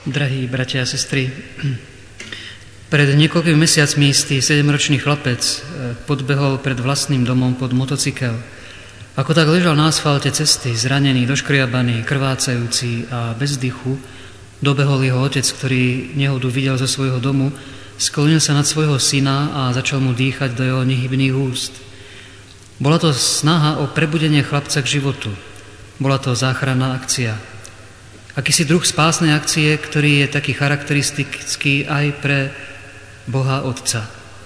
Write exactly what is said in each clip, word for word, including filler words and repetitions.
Drahí bratia a sestry, pred niekoľkými mesiacmi istý sedemročný chlapec podbehol pred vlastným domom pod motocykel. Ako tak ležal na asfalte cesty, zranený, doškriabaný, krvácajúci a bez dychu, dobehol jeho otec, ktorý nehodu videl zo svojho domu, sklonil sa nad svojho syna a začal mu dýchať do jeho nehybných úst. Bola to snaha o prebudenie chlapca k životu. Bola to záchranná akcia. Akýsi druh spásnej akcie, ktorý je taký charakteristický aj pre Boha Otca.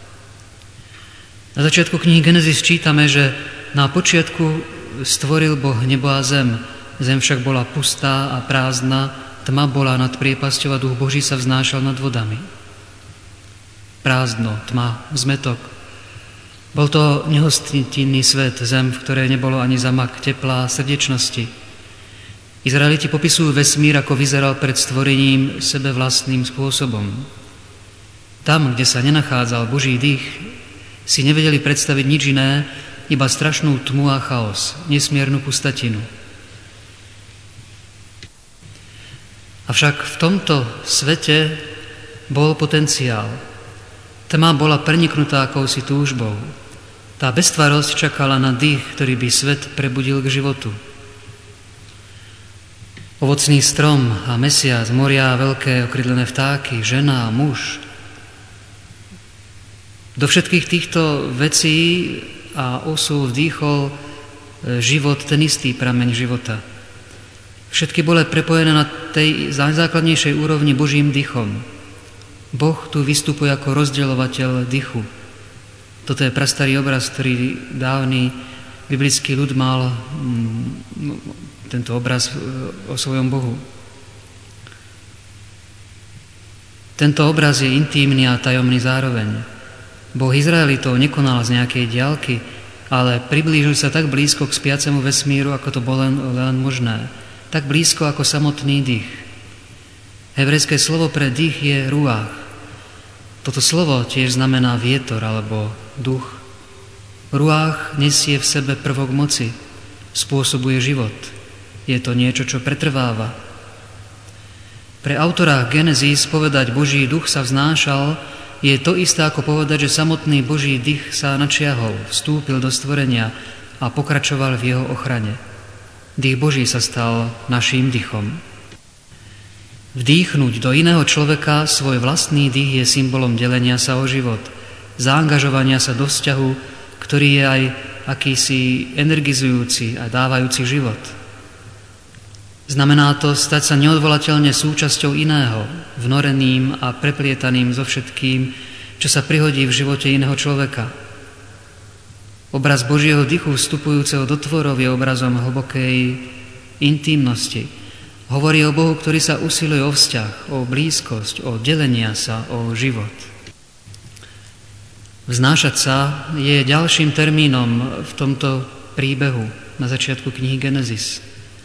Na začiatku knihy Genesis čítame, že na počiatku stvoril Boh nebo a zem. Zem však bola pustá a prázdna, tma bola nad priepasťou a duch Boží sa vznášal nad vodami. Prázdno, tma, zmetok. Bol to nehostinný svet, zem, v ktorej nebolo ani zamak tepla a srdečnosti. Izraeliti popisujú vesmír, ako vyzeral pred stvorením sebe vlastným spôsobom. Tam, kde sa nenachádzal Boží dých, si nevedeli predstaviť nič iné, iba strašnú tmu a chaos, nesmiernu pustatinu. Avšak v tomto svete bol potenciál. Tma bola preniknutá akousi túžbou. Tá beztvarosť čakala na dých, ktorý by svet prebudil k životu. Ovocný strom a mesiac, moria, veľké okrydlené vtáky, žena a muž. Do všetkých týchto vecí a osôb vdýchol život, ten istý prameň života. Všetky boli prepojené na tej najzákladnejšej úrovni Božím dychom. Boh tu vystupuje ako rozdeľovateľ dychu. Toto je prastarý obraz, ktorý dávny biblický ľud mal, tento obraz o svojom Bohu. Tento obraz je intímny a tajomný zároveň. Boh Izraelitov nekonal z nejakej diaľky, ale priblížil sa tak blízko k spiacemu vesmíru, ako to bolo len, len možné. Tak blízko ako samotný dých. Hebrejské slovo pre dých je ruach. Toto slovo tiež znamená vietor alebo duch. Ruach nesie v sebe prvok moci, spôsobuje život. Je to niečo, čo pretrváva. Pre autora Genesis povedať Boží duch sa vznášal je to isté ako povedať, že samotný Boží dých sa načiahol, vstúpil do stvorenia a pokračoval v jeho ochrane. Dých Boží sa stal naším dychom. Vdýchnuť do iného človeka svoj vlastný dých je symbolom delenia sa o život, zaangažovania sa do vzťahu, ktorý je aj akýsi energizujúci a dávajúci život. Znamená to stať sa neodvolateľne súčasťou iného, vnoreným a preplietaným so všetkým, čo sa prihodí v živote iného človeka. Obraz Božieho dychu vstupujúceho do tvorov je obrazom hlbokej intímnosti. Hovorí o Bohu, ktorý sa usiluje o vzťah, o blízkosť, o delenia sa, o život. Vznášať sa je ďalším termínom v tomto príbehu na začiatku knihy Genesis.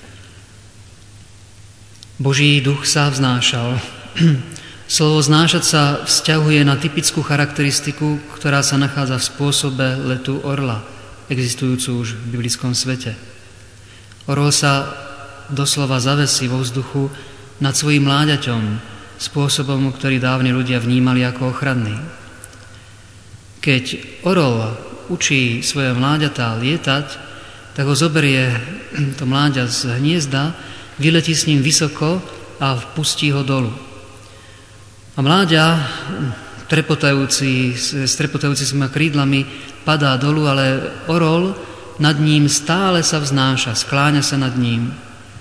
Boží duch sa vznášal. Slovo znášať sa vzťahuje na typickú charakteristiku, ktorá sa nachádza v spôsobe letu orla, existujúcu už v biblickom svete. Orol sa doslova zavesí vo vzduchu nad svojím mláďaťom, spôsobom, ktorý dávni ľudia vnímali ako ochranný. Keď orol učí svoje mláďatá lietať, tak ho zoberie to mláďa z hniezda, vyletí s ním vysoko a vpustí ho dolu. A mláďa, trepotajúci, s trepotajúcimi krídlami, padá dolu, ale orol nad ním stále sa vznáša, skláňa sa nad ním.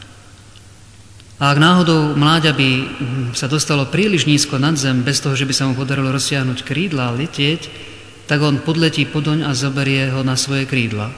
A ak náhodou mláďa by sa dostalo príliš nízko nad zem, bez toho, že by sa mu podarilo rozsiahnuť krídla a letieť, tak on podletí podoň a zoberie ho na svoje krídla.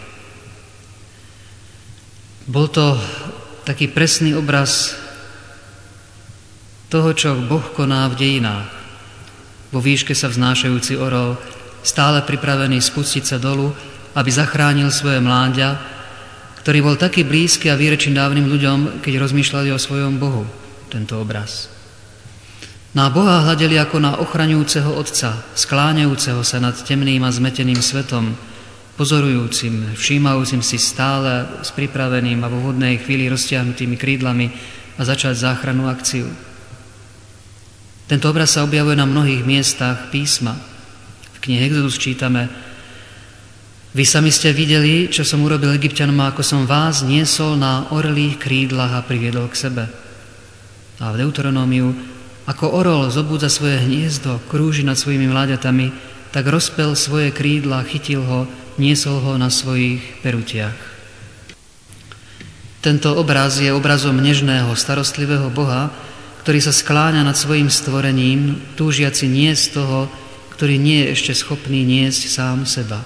Bol to taký presný obraz toho, čo Boh koná v dejinách. Vo výške sa vznášajúci orol, stále pripravený spustiť sa dolu, aby zachránil svoje mláďa, ktorý bol taký blízky a výrečný dávnym ľuďom, keď rozmýšľali o svojom Bohu, tento obraz. Na Boha hľadeli ako na ochraňujúceho Otca, skláňajúceho sa nad temným a zmeteným svetom, pozorujúcim, všímajúcim si stále s pripraveným a vo vhodnej chvíli roztiahnutými krídlami a začať záchrannú akciu. Tento obraz sa objavuje na mnohých miestach písma. V knihe Exodus čítame: Vy sami ste videli, čo som urobil Egypťanom, ako som vás niesol na orlých krídlach a priviedol k sebe. A v Deuteronómiu: Ako orol zobúdza svoje hniezdo, krúži nad svojimi mláďatami, tak rozpel svoje krídla, chytil ho, niesol ho na svojich perutiach. Tento obraz je obrazom nežného, starostlivého Boha, ktorý sa skláňa nad svojim stvorením, túžiaci niesť toho, ktorý nie je ešte schopný niesť sám seba.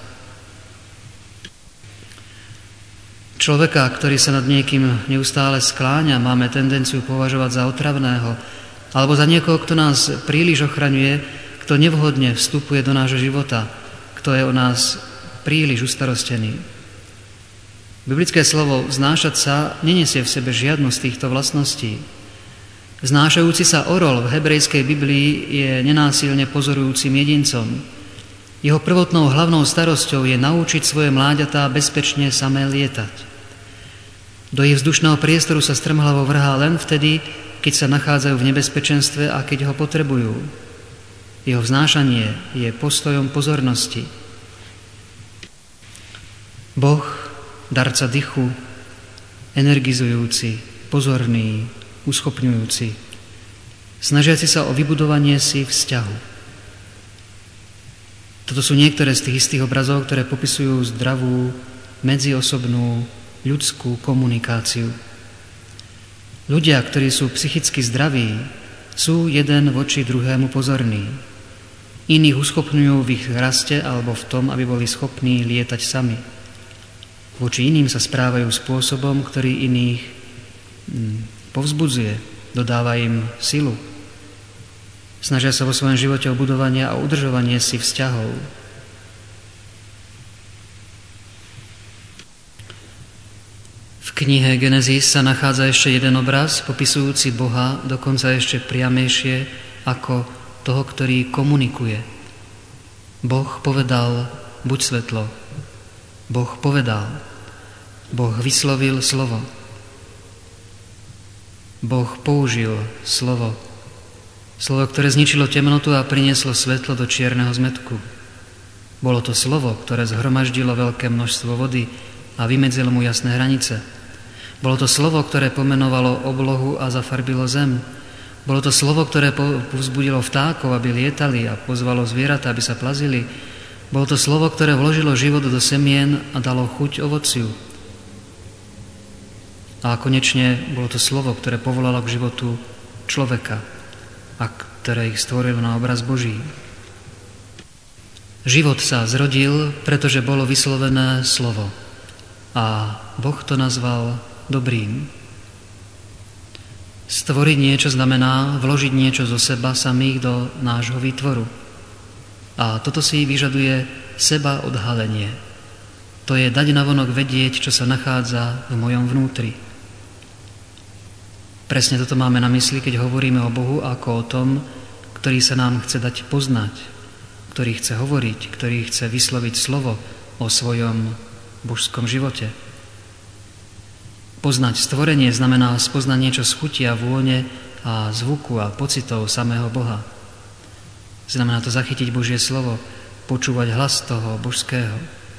Človeka, ktorý sa nad niekým neustále skláňa, máme tendenciu považovať za otravného, alebo za niekoho, kto nás príliš ochraňuje, kto nevhodne vstupuje do nášho života, kto je o nás príliš ustarostený. Biblické slovo znášať sa nenesie v sebe žiadnu z týchto vlastností. Znášajúci sa orol v hebrejskej Biblii je nenásilne pozorujúcim jedincom. Jeho prvotnou hlavnou starosťou je naučiť svoje mláďatá bezpečne samé lietať. Do ich vzdušného priestoru sa strmhlavo vrhá len vtedy, keď sa nachádzajú v nebezpečenstve a keď ho potrebujú. Jeho vznášanie je postojom pozornosti. Boh, darca dychu, energizujúci, pozorný, uschopňujúci, snažiaci sa o vybudovanie si vzťahu. Toto sú niektoré z tých istých obrazov, ktoré popisujú zdravú, medziosobnú, ľudskú komunikáciu. Ľudia, ktorí sú psychicky zdraví, sú jeden voči druhému pozorní. Iných uschopňujú v ich raste alebo v tom, aby boli schopní lietať sami. Voči iným sa správajú spôsobom, ktorý iných povzbudzuje, dodáva im silu. Snažia sa vo svojom živote o budovanie a udržovanie si vzťahov. V knihe Genesis sa nachádza ešte jeden obraz, popisujúci Boha dokonca ešte priamejšie ako toho, ktorý komunikuje. Boh povedal: buď svetlo. Boh povedal. Boh vyslovil slovo. Boh použil slovo. Slovo, ktoré zničilo temnotu a prinieslo svetlo do čierneho zmätku. Bolo to slovo, ktoré zhromaždilo veľké množstvo vody a vymedzilo mu jasné hranice. Bolo to slovo, ktoré pomenovalo oblohu a zafarbilo zem. Bolo to slovo, ktoré povzbudilo vtákov, aby lietali, a pozvalo zvieratá, aby sa plazili. Bolo to slovo, ktoré vložilo život do semien a dalo chuť ovociu. A konečne bolo to slovo, ktoré povolalo k životu človeka a ktoré ich stvoril na obraz Boží. Život sa zrodil, pretože bolo vyslovené slovo. A Boh to nazval dobrým. Stvoriť niečo znamená vložiť niečo zo seba samých do nášho výtvoru. A toto si vyžaduje seba odhalenie. To je dať navonok vedieť, čo sa nachádza v mojom vnútri. Presne toto máme na mysli, keď hovoríme o Bohu ako o tom, ktorý sa nám chce dať poznať, ktorý chce hovoriť, ktorý chce vysloviť slovo o svojom božskom živote. Poznať stvorenie znamená spoznať niečo z chuti a vône a zvuku a pocitov samého Boha. Znamená to zachytiť Božie slovo, počúvať hlas toho božského.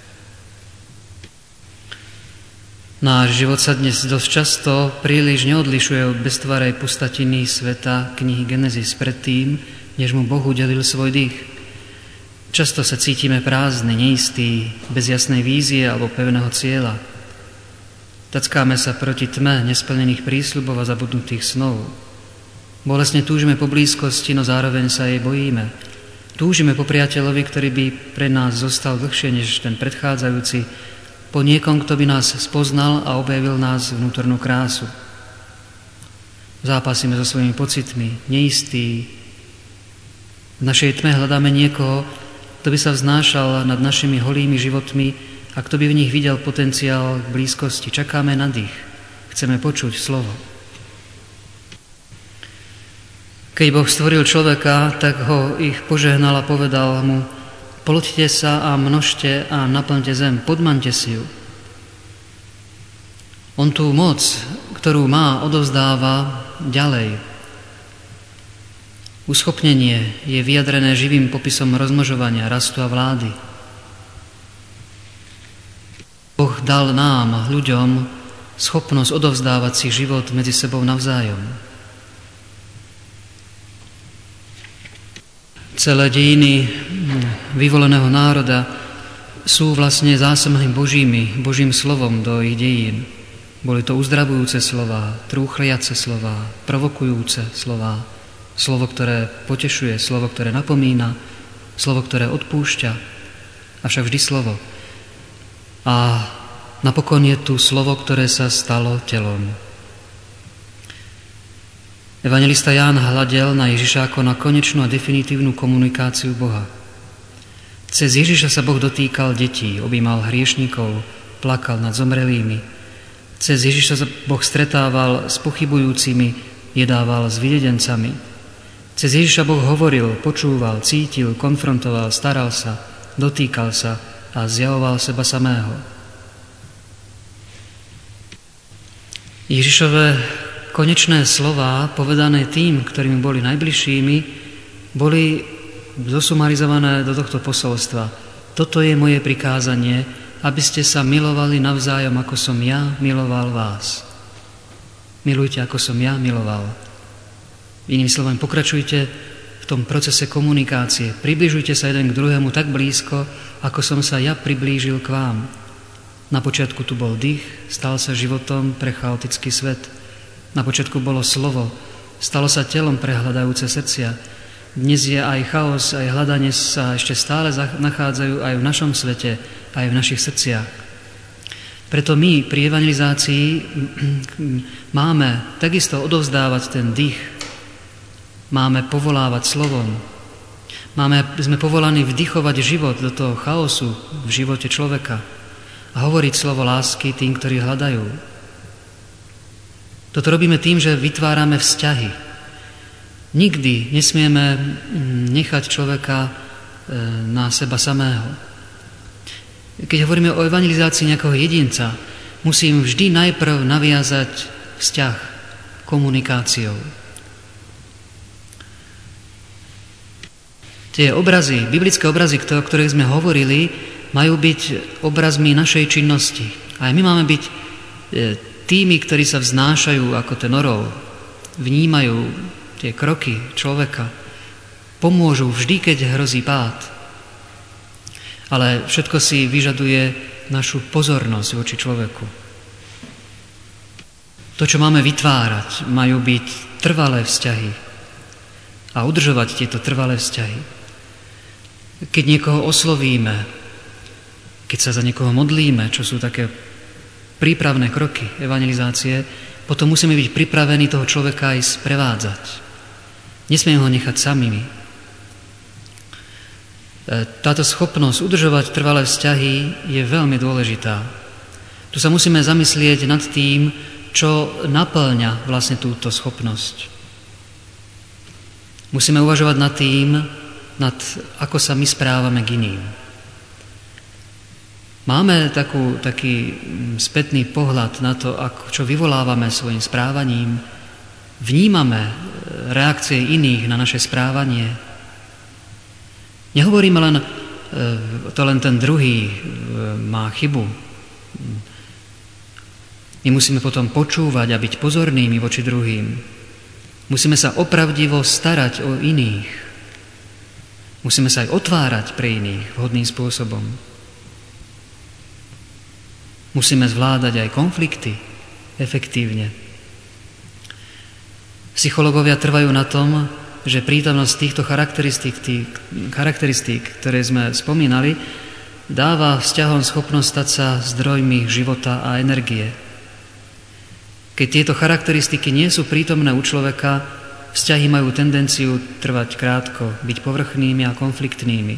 Náš život sa dnes dosť často príliš neodlišuje od beztvarej pustatiny sveta knihy Genesis predtým, než mu Boh udelil svoj dých. Často sa cítime prázdni, neistí, bez jasnej vízie alebo pevného cieľa. Tackáme sa proti tme nesplnených prísľubov a zabudnutých snov. Bolesne túžime po blízkosti, no zároveň sa jej bojíme. Túžime po priateľovi, ktorý by pre nás zostal dlhšie než ten predchádzajúci, po niekom, kto by nás spoznal a objavil nás vnútornú krásu. Zápasíme so svojimi pocitmi, neistí. V našej tme hľadáme niekoho, kto by sa vznášal nad našimi holými životmi a kto by v nich videl potenciál k blízkosti. Čakáme na dých. Chceme počuť slovo. Keď Boh stvoril človeka, tak ho ich požehnal a povedal mu: ploďte sa a množte a naplňte zem, podmaňte si ju. On tú moc, ktorú má, odovzdáva ďalej. Uschopnenie je vyjadrené živým popisom rozmnožovania, rastu a vlády. Boh dal nám, ľuďom, schopnosť odovzdávať si život medzi sebou navzájom. Celé dejiny vyvoleného národa sú vlastne zásamami Božími, Božím slovom do ich dejín. Boli to uzdravujúce slová, trúchliace slová, provokujúce slová, slovo, ktoré potešuje, slovo, ktoré napomína, slovo, ktoré odpúšťa, avšak vždy slovo. A napokon je tu slovo, ktoré sa stalo telom. Evanjelista Ján hľadel na Ježiša ako na konečnú a definitívnu komunikáciu Boha. Cez Ježiša sa Boh dotýkal detí, objímal hriešnikov, plakal nad zomrelými. Cez Ježiša sa Boh stretával s pochybujúcimi, jedával s vydedencami. Cez Ježiša Boh hovoril, počúval, cítil, konfrontoval, staral sa, dotýkal sa a zjavoval seba samého. Ježišové konečné slová, povedané tým, ktorými boli najbližšími, boli zosumarizované do tohto posolstva. Toto je moje prikázanie, aby ste sa milovali navzájom, ako som ja miloval vás. Milujte, ako som ja miloval. Inými slovami, pokračujte v tom procese komunikácie. Približujte sa jeden k druhému tak blízko, ako som sa ja priblížil k vám. Na počiatku tu bol dých, stal sa životom pre chaotický svet. Na počiatku bolo slovo, stalo sa telom pre hľadajúce srdcia. Dnes je aj chaos, aj hľadanie sa ešte stále nachádzajú aj v našom svete, aj v našich srdciach. Preto my pri evangelizácii máme takisto odovzdávať ten dých, máme povolávať slovom, máme, sme povolaní vdychovať život do toho chaosu v živote človeka a hovoriť slovo lásky tým, ktorí hľadajú. Toto robíme tým, že vytvárame vzťahy. Nikdy nesmieme nechať človeka na seba samého. Keď hovoríme o evangelizácii nejakého jedinca, musím vždy najprv naviazať vzťah komunikáciou. Tie obrazy, biblické obrazy, o ktorých sme hovorili, majú byť obrazmi našej činnosti. A my máme byť tými, ktorí sa vznášajú ako ten orol, vnímajú tie kroky človeka, pomôžu vždy, keď hrozí pád. Ale všetko si vyžaduje našu pozornosť voči človeku. To, čo máme vytvárať, majú byť trvalé vzťahy a udržovať tieto trvalé vzťahy. Keď niekoho oslovíme, keď sa za niekoho modlíme, čo sú také prípravné kroky evangelizácie, potom musíme byť pripravení toho človeka aj sprevádzať. Nesmieme ho nechať samými. Táto schopnosť udržovať trvalé vzťahy je veľmi dôležitá. Tu sa musíme zamyslieť nad tým, čo naplňa vlastne túto schopnosť. Musíme uvažovať nad tým, nad ako sa my správame k iným. Máme takú, taký spätný pohľad na to, ako, čo vyvolávame svojim správaním. Vnímame reakcie iných na naše správanie. Nehovoríme len, to len ten druhý má chybu. My musíme potom počúvať a byť pozornými voči druhým. Musíme sa opravdivo starať o iných. Musíme sa aj otvárať pre iných vhodným spôsobom. Musíme zvládať aj konflikty efektívne. Psychológovia trvajú na tom, že prítomnosť týchto charakteristík, tých charakteristík, ktoré sme spomínali, dáva vzťahom schopnosť stať sa zdrojmi života a energie. Keď tieto charakteristiky nie sú prítomné u človeka, vzťahy majú tendenciu trvať krátko, byť povrchnými a konfliktnými.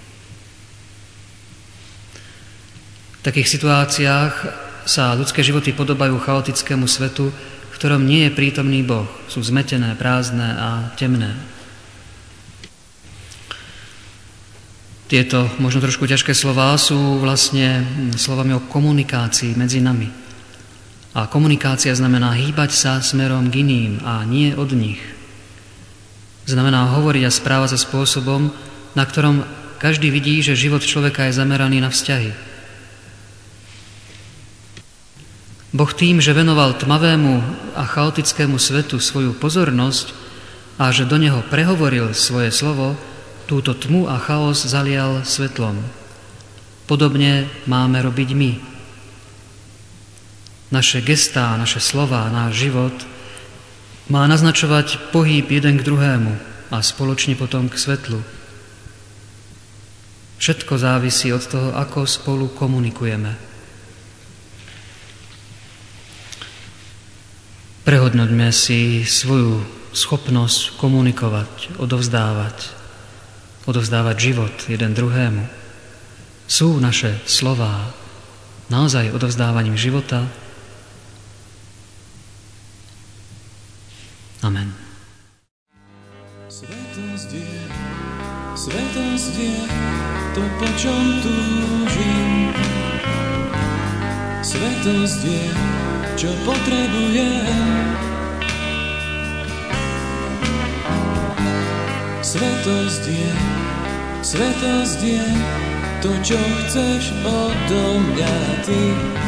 V takých situáciách sa ľudské životy podobajú chaotickému svetu, v ktorom nie je prítomný Boh. Sú zmetené, prázdne a temné. Tieto možno trošku ťažké slová sú vlastne slovami o komunikácii medzi nami. A komunikácia znamená hýbať sa smerom k iným a nie od nich. Znamená hovoriť a správať sa spôsobom, na ktorom každý vidí, že život človeka je zameraný na vzťahy. Boh tým, že venoval tmavému a chaotickému svetu svoju pozornosť a že do neho prehovoril svoje slovo, túto tmu a chaos zalial svetlom. Podobne máme robiť my. Naše gestá, naše slová, náš život má naznačovať pohyb jeden k druhému a spoločne potom k svetlu. Všetko závisí od toho, ako spolu komunikujeme. Prehodnoťme si svoju schopnosť komunikovať, odovzdávať, odovzdávať život jeden druhému. Sú naše slová naozaj odovzdávaním života? Amen. Svetosť je, svetosť je to, po čom túžim. Svetosť je, čo potrebujem. Svetosť je, svetosť je to, čo chceš odo mňa ty.